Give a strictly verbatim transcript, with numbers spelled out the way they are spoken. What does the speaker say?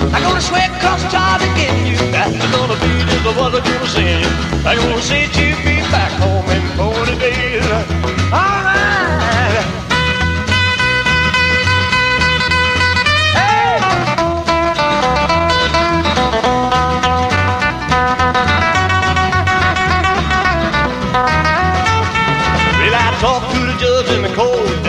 I'm gonna sweat across the top again. You got to gonna be just what I'm gonna send. I'm gonna set you be back home in forty days. All right. Hey. Well, I talked to the judge in the court.